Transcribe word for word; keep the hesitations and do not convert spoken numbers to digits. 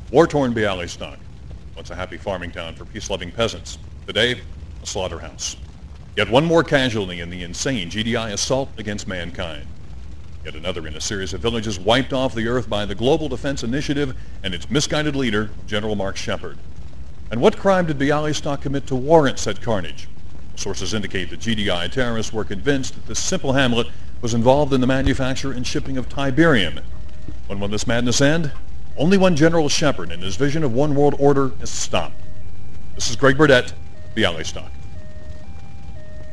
War-torn Bialystok, once a happy farming town for peace-loving peasants. Today, a slaughterhouse. Yet one more casualty in the insane G D I assault against mankind. Yet another in a series of villages wiped off the earth by the Global Defense Initiative and its misguided leader, General Mark Shepard. And what crime did Bialystok commit to warrant said carnage? Sources indicate that G D I terrorists were convinced that this simple hamlet was involved in the manufacture and shipping of Tiberium. When will this madness end? Only when General Shepard and his vision of one world order is stopped. This is Greg Burdett, Bialystok.